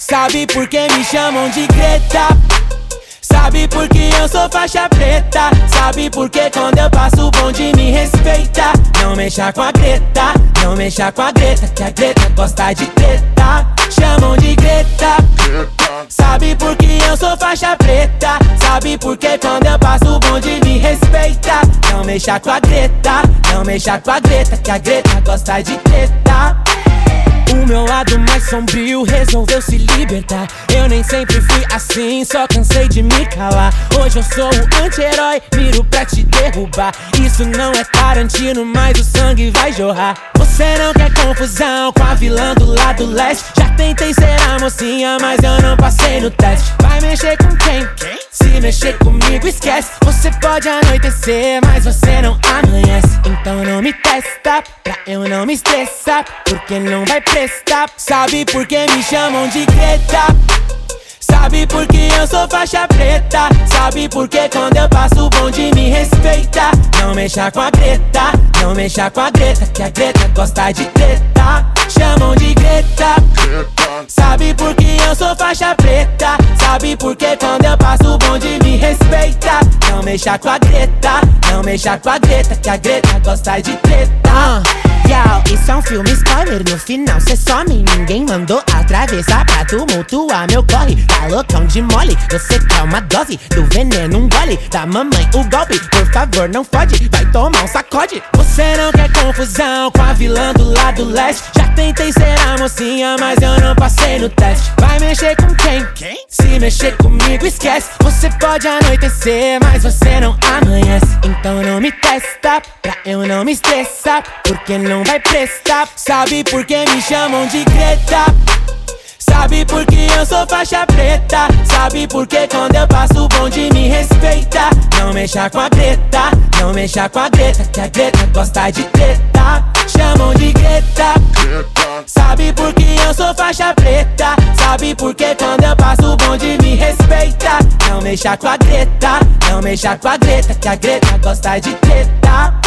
Sabe por que me chamam de Greta? Sabe por que eu sou faixa preta? Sabe por que quando eu passo o bonde me respeita? Não mexa com a Greta, não mexa com a Greta, que a Greta gosta de treta. Chamam de Greta. Sabe por que eu sou faixa preta? Sabe por que quando eu passo o bonde me respeita? Não mexa com a Greta, não mexa com a Greta, que a Greta gosta de treta. O meu lado mais sombrio resolveu se libertar. Eu nem sempre fui assim, só cansei de me calar. Hoje eu sou o anti-herói, miro pra te derrubar. Isso não é Tarantino, mas o sangue vai jorrar. Você não quer confusão com a vilã do lado leste. Já tentei ser a mocinha, mas eu não passei no teste. Vai mexer com quem? Se mexer comigo esquece. Você pode anoitecer, mas você não amanhece. Então não me testa, pra eu não me estressar, porque não vai prestar. Sabe por que me chamam de Greta? Sabe por que eu sou faixa preta? Sabe por que quando eu passo o bonde me respeita? Não mexa com a Greta, não mexa com a Greta, que a Greta gosta de treta. Chamam de Greta. Sabe por que eu sou faixa preta? Sabe por que quando eu passo o bonde me respeita? Não mexa com a Greta, não mexa com a Greta, que a Greta gosta de treta. Isso é um filme spoiler, no final cê some. Ninguém mandou atravessar pra tumultuar meu corre. Tá loucão de mole, você quer uma dose do veneno, um gole da mamãe, o golpe, por favor não fode, vai tomar um sacode. Você não quer confusão com a vilã do lado leste. Já tentei ser a mocinha, mas eu não passei no teste. Vai mexer com quem? Se mexer comigo esquece. Você pode anoitecer, mas você não amanhece. Então não me testa, pra eu não me estressar, porque não vai prestar. Sabe por que me chamam de Greta? Sabe por que eu sou faixa preta? Sabe por que quando eu passo o bonde me respeita? Não mexa com a Greta, não mexa com a Greta, que a Greta gosta de treta. Chamam de Greta. Sabe por que eu sou faixa preta? Sabe por que quando eu passo o bonde me respeita? Não mexa com a Greta, não mexa com a Greta, que a Greta gosta de treta.